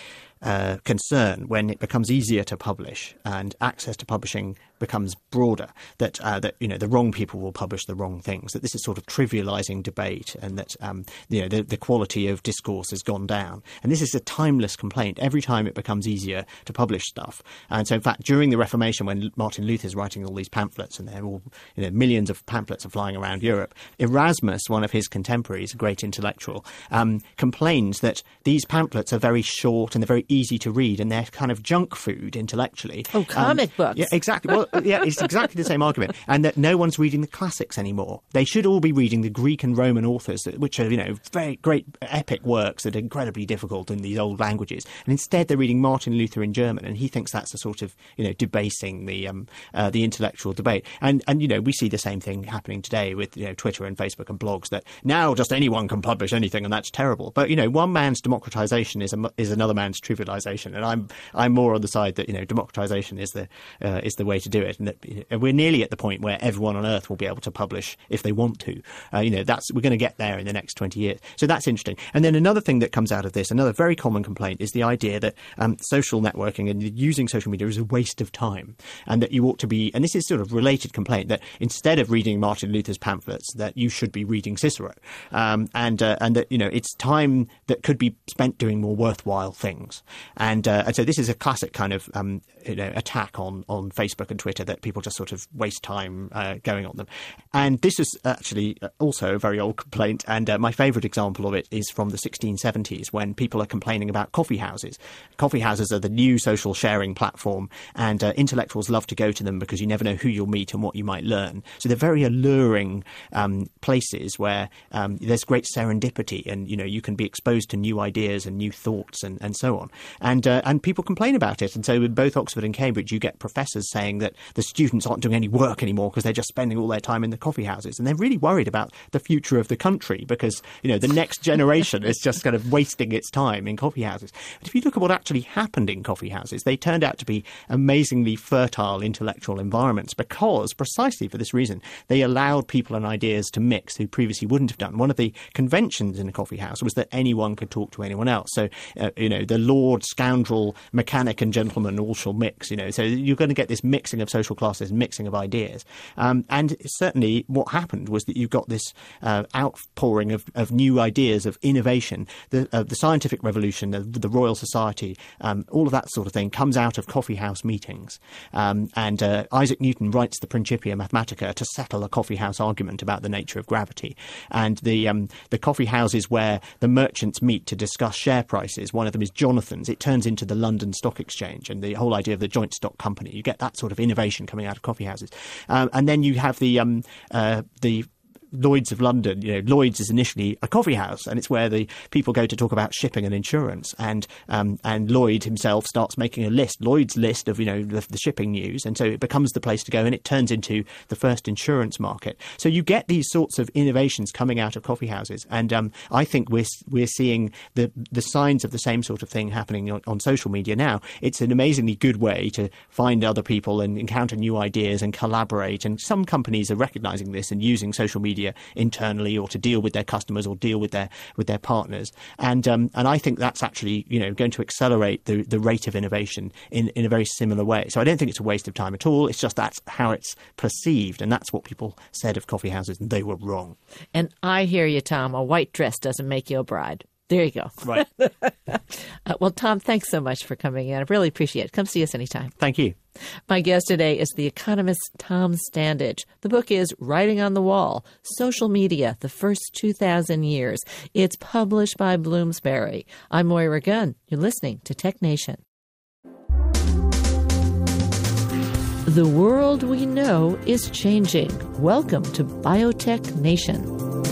[SPEAKER 3] concern when it becomes easier to publish and access to publishing becomes broader, that the wrong people will publish the wrong things, that this is sort of trivializing debate, and that the quality of discourse has gone down. And this is a timeless complaint every time it becomes easier to publish stuff. And so, in fact, during the Reformation, when Martin Luther's writing all these pamphlets, and they're all millions of pamphlets are flying around Europe, Erasmus, one of his contemporaries, a great intellectual, complains that these pamphlets are very short and they're very easy to read, and they're kind of junk food intellectually.
[SPEAKER 1] Oh, comic books.
[SPEAKER 3] Yeah, exactly. Well, yeah, it's exactly the same argument. And that no one's reading the classics anymore. They should all be reading the Greek and Roman authors, which are, very great epic works that are incredibly difficult in these old languages. And instead they're reading Martin Luther in German, and he thinks that's a sort of, debasing the intellectual debate. And we see the same thing happening today with, Twitter and Facebook and blogs, that now just anyone can publish anything, and that's terrible. But, one man's democratization is another man's trivialization. And I'm more on the side that, democratization is the way to do it, and that we're nearly at the point where everyone on earth will be able to publish if they want to. We're going to get there in the next 20 years. So that's interesting. And then another thing that comes out of this, another very common complaint, is the idea that social networking and using social media is a waste of time, and that you ought to be, and this is sort of related complaint, that instead of reading Martin Luther's pamphlets, that you should be reading Cicero, and that it's time that could be spent doing more worthwhile things. And so this is a classic kind of attack on Facebook and Twitter that people just sort of waste time going on them. And this is actually also a very old complaint. And my favourite example of it is from the 1670s, when people are complaining about coffee houses. Coffee houses are the new social sharing platform, and intellectuals love to go to them because you never know who you'll meet and what you might learn. So they're very alluring places where there's great serendipity, and you can be exposed to new ideas and new thoughts and so on. And people complain about it. And so in both Oxford and Cambridge, you get professors saying that the students aren't doing any work anymore because they're just spending all their time in the coffee houses. And they're really worried about the future of the country because, the next generation is just kind of wasting its time in coffee houses. But if you look at what actually happened in coffee houses, they turned out to be amazingly fertile intellectual environments because, precisely for this reason, they allowed people and ideas to mix who previously wouldn't have done. One of the conventions in a coffee house was that anyone could talk to anyone else. So, the lord, scoundrel, mechanic and gentleman all shall mix, So you're going to get this mixing of social classes, mixing of ideas. And certainly what happened was that you got this outpouring of new ideas, of innovation. The scientific revolution, the Royal Society, all of that sort of thing comes out of coffee house meetings. And Isaac Newton writes the Principia Mathematica to settle a coffee house argument about the nature of gravity. And the coffee houses where the merchants meet to discuss share prices, one of them is Jonathan's. It turns into the London Stock Exchange and the whole idea of the joint stock company. You get that sort of innovation coming out of coffee houses. And then you have the Lloyd's of London. Lloyd's is initially a coffee house, and it's where the people go to talk about shipping and insurance. And Lloyd himself starts making a list, Lloyd's list of the shipping news, and so it becomes the place to go, and it turns into the first insurance market. So you get these sorts of innovations coming out of coffee houses, and I think we're seeing the signs of the same sort of thing happening on social media now. It's an amazingly good way to find other people and encounter new ideas and collaborate. And some companies are recognizing this and using social media internally, or to deal with their customers, or deal with their partners, and I think that's actually going to accelerate the rate of innovation in a very similar way. So I don't think it's a waste of time at all. It's just that's how it's perceived, and that's what people said of coffee houses, and they were wrong.
[SPEAKER 1] And I hear you, Tom. A white dress doesn't make you a bride. There you go.
[SPEAKER 3] Right.
[SPEAKER 1] Well, Tom, thanks so much for coming in. I really appreciate it. Come see us anytime.
[SPEAKER 3] Thank you.
[SPEAKER 1] My guest today is the economist Tom Standage. The book is Writing on the Wall, Social Media, the First 2,000 Years. It's published by Bloomsbury. I'm Moira Gunn. You're listening to Tech Nation. The world we know is changing. Welcome to Biotech Nation.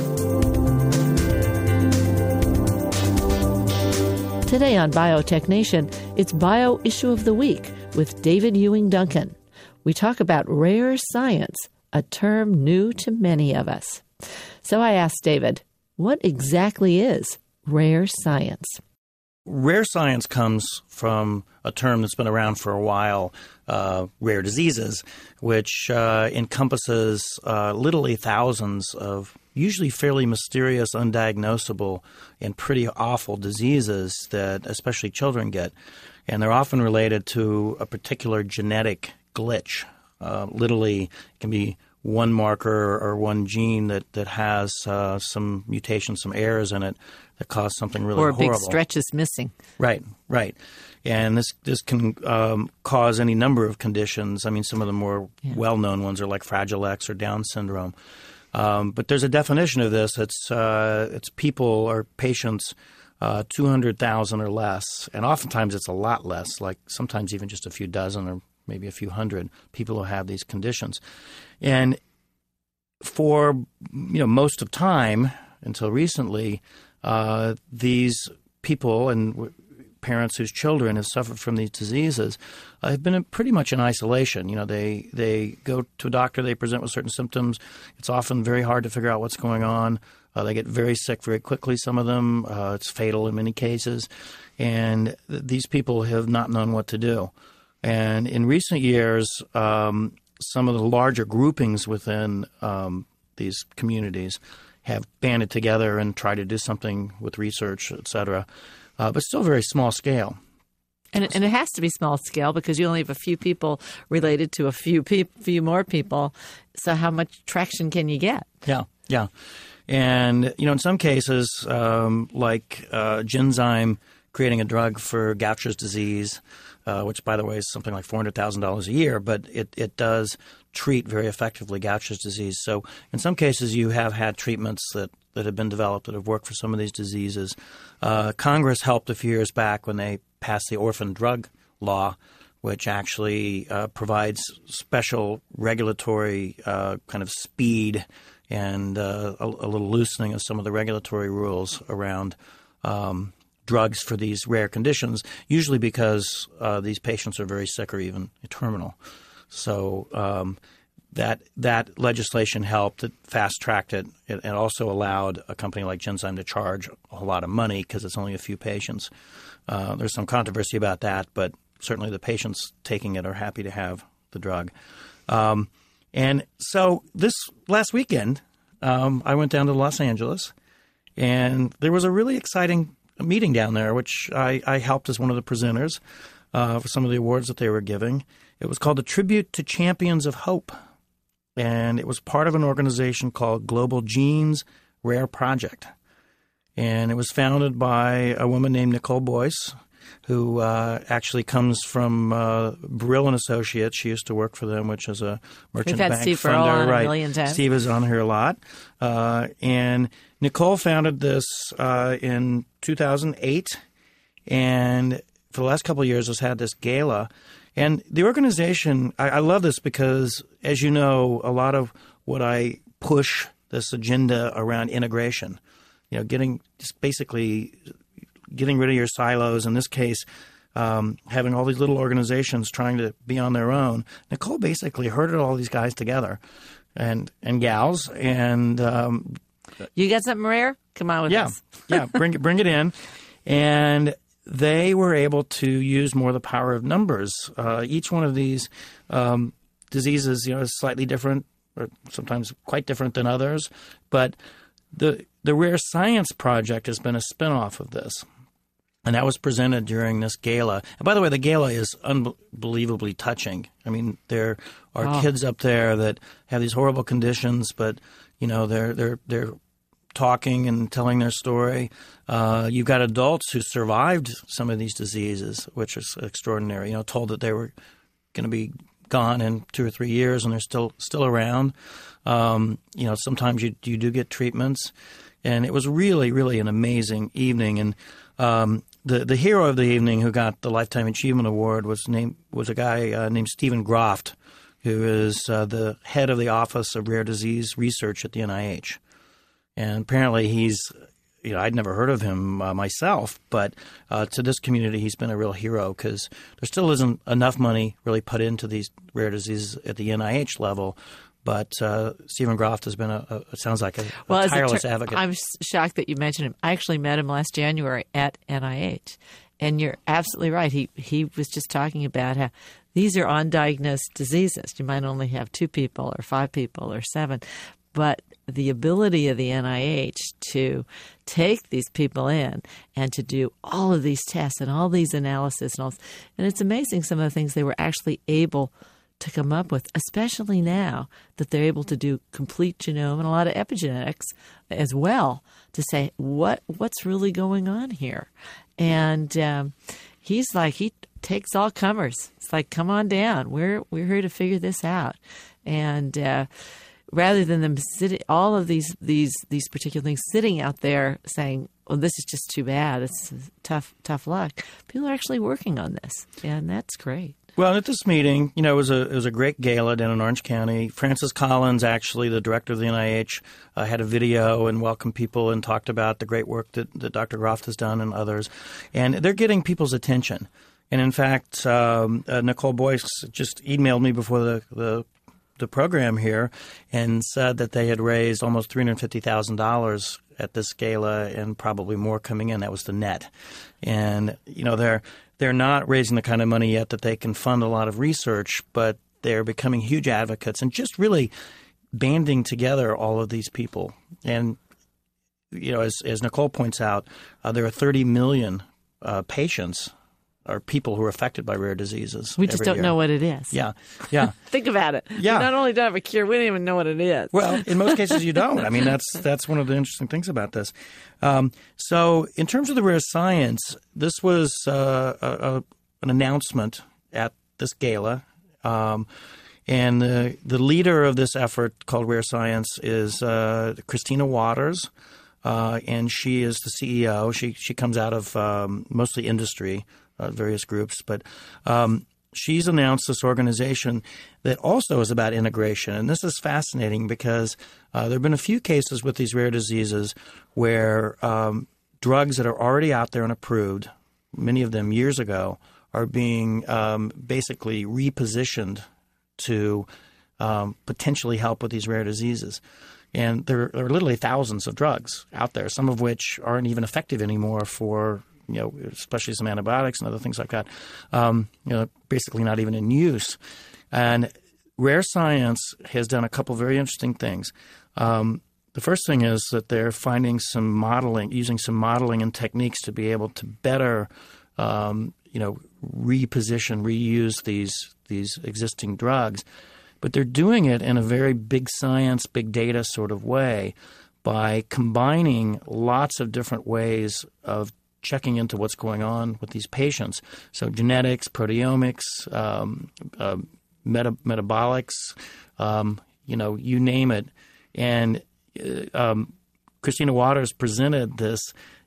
[SPEAKER 1] Today on Biotech Nation, it's Bio Issue of the Week with David Ewing Duncan. We talk about rare science, a term new to many of us. So I asked David, what exactly is rare science?
[SPEAKER 4] Rare science comes from a term that's been around for a while, rare diseases, which encompasses literally thousands of usually fairly mysterious, undiagnosable, and pretty awful diseases that especially children get. And they're often related to a particular genetic glitch. Literally, it can be one marker or one gene that has some mutation, some errors in it that cause something really horrible.
[SPEAKER 1] Or a big stretch is missing.
[SPEAKER 4] Right. And this can cause any number of conditions. I mean, some of the more well-known ones are like Fragile X or Down syndrome. But there's a definition of this. It's people or patients 200,000 or less, and oftentimes it's a lot less, like sometimes even just a few dozen or maybe a few hundred people who have these conditions. And for most of time until recently, these people and parents whose children have suffered from these diseases have been pretty much in isolation. They go to a doctor, they present with certain symptoms. It's often very hard to figure out what's going on. They get very sick very quickly, some of them. It's fatal in many cases. And these people have not known what to do. And in recent years, some of the larger groupings within these communities have banded together and tried to do something with research, et cetera, but still very small scale.
[SPEAKER 1] And it has to be small scale because you only have a few people related to a few more people. So how much traction can you get?
[SPEAKER 4] Yeah. And, in some cases, like Genzyme creating a drug for Gaucher's disease, which, by the way, is something like $400,000 a year, but it does treat very effectively Gaucher's disease. So in some cases, you have had treatments that have been developed that have worked for some of these diseases. Congress helped a few years back when they passed the orphan drug law, which actually provides special regulatory kind of speed and a little loosening of some of the regulatory rules around drugs for these rare conditions, usually because these patients are very sick or even terminal. So that legislation helped. It fast-tracked it. It also allowed a company like Genzyme to charge a whole lot of money because it's only a few patients. There's some controversy about that, but certainly the patients taking it are happy to have the drug. And so this last weekend, I went down to Los Angeles, and there was a really exciting meeting down there, which I helped as one of the presenters for some of the awards that they were giving. It was called the Tribute to Champions of Hope, and it was part of an organization called Global Genes Rare Project. And it was founded by a woman named Nicole Boyce, who actually comes from Brill and Associates. She used to work for them, which is a merchant bank
[SPEAKER 1] Steve
[SPEAKER 4] funder.
[SPEAKER 1] Right. A million times.
[SPEAKER 4] Steve is on here a lot. And Nicole founded this in 2008, and for the last couple of years has had this gala. And the organization, I love this because, as you know, a lot of what I push this agenda around integration, basically getting rid of your silos. In this case, having all these little organizations trying to be on their own. Nicole basically herded all these guys together and gals. And
[SPEAKER 1] you got something rare? Come on with us.
[SPEAKER 4] Yeah, bring it in. And they were able to use more of the power of numbers. Each one of these diseases, is slightly different, or sometimes quite different than others. But the Rare Science Project has been a spinoff of this. And that was presented during this gala. And by the way, the gala is unbelievably touching. I mean, there are kids up there that have these horrible conditions, but they're talking and telling their story. You've got adults who survived some of these diseases, which is extraordinary. Told that they were going to be gone in 2 or 3 years, and they're still around. Sometimes you do get treatments, and it was really, really an amazing evening. And the hero of the evening, who got the Lifetime Achievement Award, was a guy named Stephen Groft, who is the head of the Office of Rare Disease Research at the NIH. And apparently he's, I'd never heard of him myself, but to this community he's been a real hero because there still isn't enough money really put into these rare diseases at the NIH level. But Stephen Groft has been it sounds like a tireless advocate.
[SPEAKER 1] I'm shocked that you mentioned him. I actually met him last January at NIH. And you're absolutely right. He was just talking about how these are undiagnosed diseases. You might only have 2 people or 5 people or 7. But the ability of the NIH to take these people in and to do all of these tests and all these analysis and it's amazing some of the things they were actually able to come up with, especially now that they're able to do complete genome and a lot of epigenetics as well to say what's really going on here. And he takes all comers. It's like, come on down. We're here to figure this out. And rather than them sitting, all of these particular things sitting out there saying, "Oh, this is just too bad. It's tough luck." People are actually working on this, and that's great.
[SPEAKER 4] Well, at this meeting, it was a great gala down in Orange County. Francis Collins, actually, the director of the NIH, had a video and welcomed people and talked about the great work that Dr. Groft has done and others. And they're getting people's attention. And in fact, Nicole Boyce just emailed me before the program here and said that they had raised almost $350,000 at this gala and probably more coming in. That was the net. And, they're not raising the kind of money yet that they can fund a lot of research, but they're becoming huge advocates and just really banding together all of these people. And, as Nicole points out, there are 30 million patients or people who are affected by rare diseases.
[SPEAKER 1] We just don't know what it is.
[SPEAKER 4] Yeah.
[SPEAKER 1] Think about it.
[SPEAKER 4] Yeah.
[SPEAKER 1] We not only don't have a cure, we don't even know what it is.
[SPEAKER 4] Well, in most cases you don't. I mean, that's one of the interesting things about this. So in terms of the Rare Science, this was a an announcement at this gala. And the leader of this effort called Rare Science is Christina Waters, and she is the CEO. She comes out of mostly industry, various groups, but she's announced this organization that also is about integration. And this is fascinating because there have been a few cases with these rare diseases where drugs that are already out there and approved, many of them years ago, are being basically repositioned to potentially help with these rare diseases. And there are literally thousands of drugs out there, some of which aren't even effective anymore for, especially some antibiotics and other things like that, basically not even in use. And Rare Science has done a couple very interesting things. The first thing is that they're finding some modeling, using some modeling and techniques to be able to better, reuse these existing drugs. But they're doing it in a very big science, big data sort of way by combining lots of different ways of checking into what's going on with these patients. So genetics, proteomics, metabolics, you name it. And Christina Waters presented this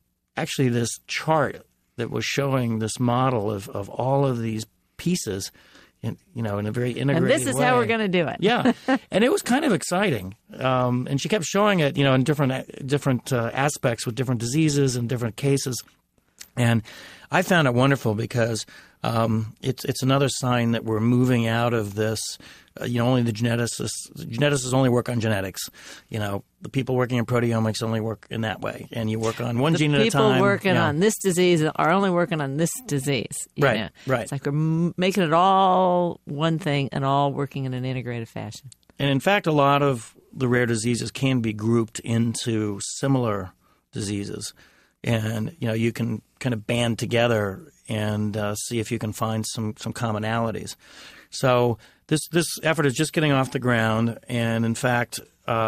[SPEAKER 4] chart that was showing this model of all of these pieces in a very integrated way.
[SPEAKER 1] And this is how we're going to do it.
[SPEAKER 4] Yeah. And it was kind of exciting. And she kept showing it, in different aspects with different diseases and different cases. And I found it wonderful because it's another sign that we're moving out of this. Only the geneticists only work on genetics. The people working in proteomics only work in that way, and you work on one gene at a time.
[SPEAKER 1] The people working on this disease are only working on this disease.
[SPEAKER 4] Right.
[SPEAKER 1] It's like we're making it all one thing and all working in an integrated fashion.
[SPEAKER 4] And in fact, a lot of the rare diseases can be grouped into similar diseases, and you can kind of band together and see if you can find some commonalities. So this effort is just getting off the ground, and in fact,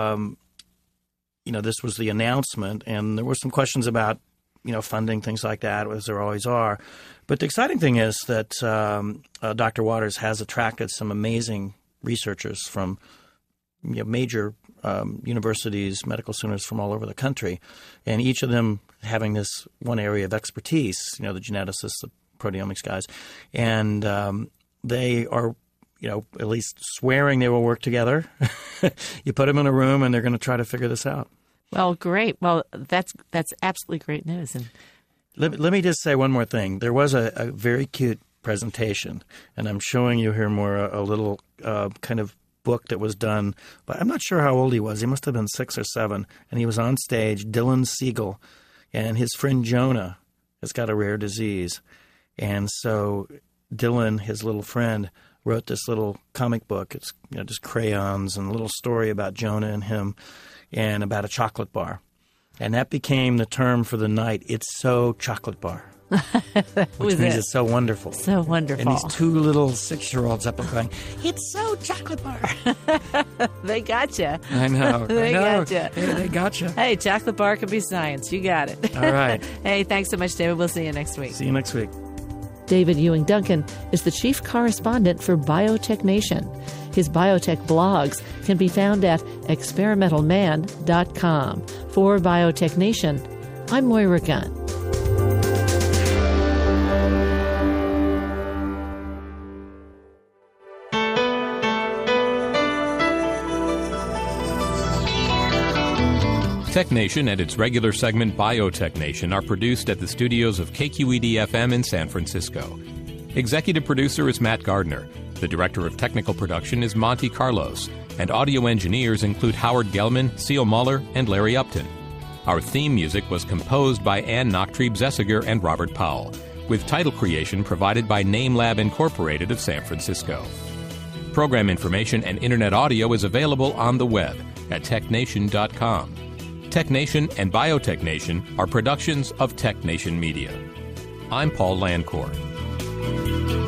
[SPEAKER 4] this was the announcement, and there were some questions about funding, things like that, as there always are. But the exciting thing is that Dr. Waters has attracted some amazing researchers from major universities, medical centers from all over the country, and each of them having this one area of expertise, the geneticists, the proteomics guys, and they are, at least swearing they will work together. You put them in a room and they're going to try to figure this out.
[SPEAKER 1] Well, great. Well, that's absolutely great news. And
[SPEAKER 4] let me just say one more thing. There was a very cute presentation, and I'm showing you here more a little kind of book that was done, but I'm not sure how old he was. He must have been 6 or 7, and he was on stage, Dylan Siegel, and his friend Jonah has got a rare disease. And so Dylan, his little friend, wrote this little comic book. It's just crayons and a little story about Jonah and him and about a chocolate bar. And that became the term for the night, It's So Chocolate Bar. Which means it's so wonderful.
[SPEAKER 1] So wonderful.
[SPEAKER 4] And these 2 little 6-year-olds up and going, It's so chocolate bar.
[SPEAKER 1] They got you.
[SPEAKER 4] I know.
[SPEAKER 1] They got you.
[SPEAKER 4] They got you.
[SPEAKER 1] Hey, chocolate bar can be science. You got it.
[SPEAKER 4] All right.
[SPEAKER 1] Hey, thanks so much, David. We'll see you next week.
[SPEAKER 4] See you next week.
[SPEAKER 1] David Ewing Duncan is the chief correspondent for Biotech Nation. His biotech blogs can be found at experimentalman.com. For Biotech Nation, I'm Moira Gunn.
[SPEAKER 2] Tech Nation and its regular segment Biotech Nation are produced at the studios of KQED-FM in San Francisco. Executive producer is Matt Gardner. The director of technical production is Monty Carlos. And audio engineers include Howard Gelman, Seal Muller, and Larry Upton. Our theme music was composed by Ann Nachtrieb-Zessiger and Robert Powell, with title creation provided by NameLab Incorporated of San Francisco. Program information and internet audio is available on the web at technation.com. Tech Nation and Biotech Nation are productions of Tech Nation Media. I'm Paul Landcore.